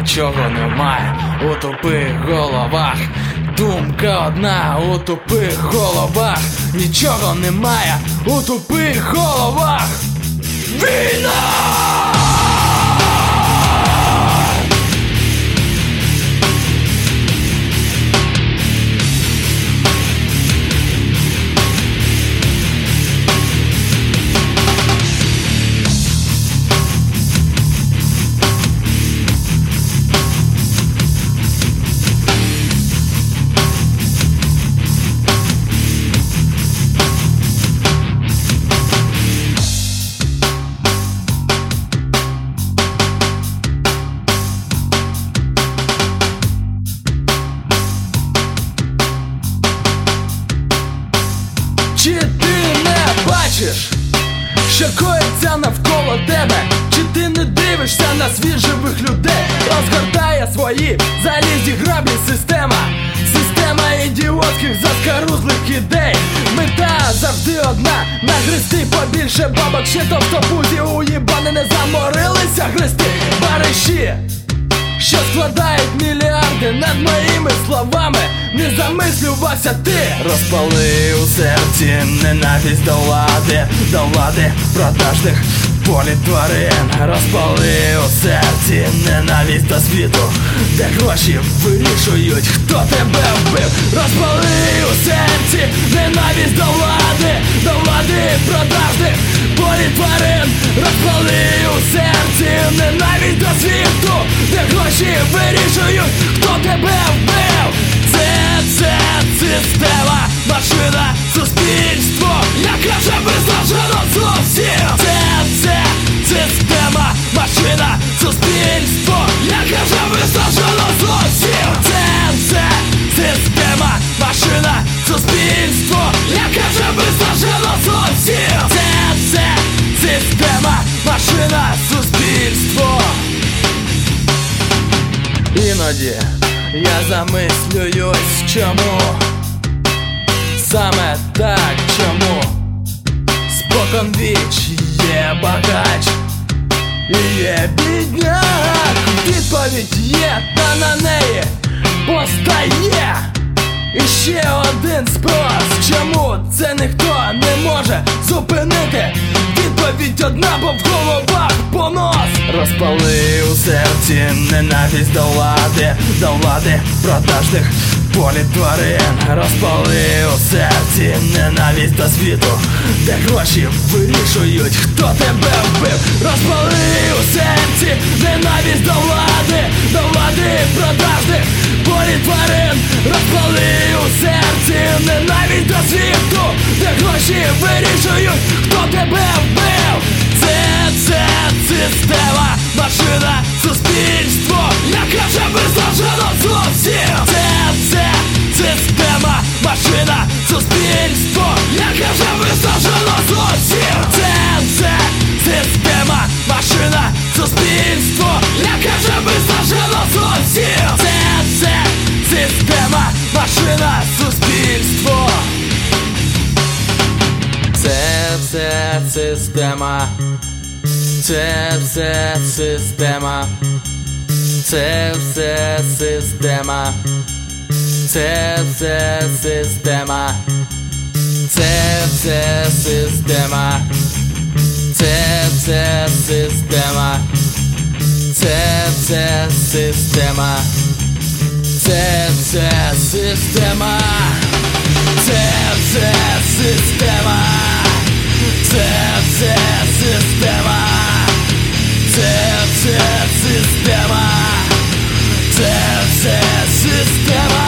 нічого немає у тупих головах. Думка одна у тупих головах. Нічого немає у тупих головах. Війна! Чи ти не бачиш, що коїться навколо тебе? Чи ти не дивишся на світ живих людей? Розгортає свої залізні граблі система. Система ідіотських заскорузлих ідей. Мета завжди одна — нагрести побільше бабок. Ще товстобузі уїбани не заморилися грести бариші, що складають мільярди над моїми словами. Не замислювався ти. Розпали у серці ненависть до влади продажних політварин. Розпали у серці ненависть до світу, де гроші вирішують, хто тебе вбив. Розпали у серці ненависть до влади продажних політварин. Розпали у серці ненависть до світу, де гроші вирішують, хто тебе вбив. Це система, машина, суспільство, яке вже визначено зовсім. Це система, машина, суспільство, яке вже визначено зовсім. Це система, машина, суспільство, яке вже визначено зовсім. Це система, машина, суспільство. Іноді я замислююсь, чому саме так, чому споконвіч є багач і є бідняк. Відповідь є, та на неї постає іще один спрос. Чому це ніхто не може зупинити? Відповідь одна, бо в головах понос. Розпали у серці ненависть до влади продажних політварин. Розпали у серці ненависть до світу, де гроші вирішують, хто тебе вбив. Розпали у серці ненависть до влади продажних політварин. Розпали у серці ненависть до світу, де гроші вирішують, хто тебе вбив. Це система, машина, суспільство, яке вже визначено зовсім. Це система, машина, суспільство, яке вже визначено зовсім. Це система, машина, суспільство, яке вже визначено зовсім. Це система, машина, суспільство. Це система. Це все система. Це все система. Це все система. Це все система. Це все система. Це все система. Це все система. Це все система. Це все система. Це все система. Це все система.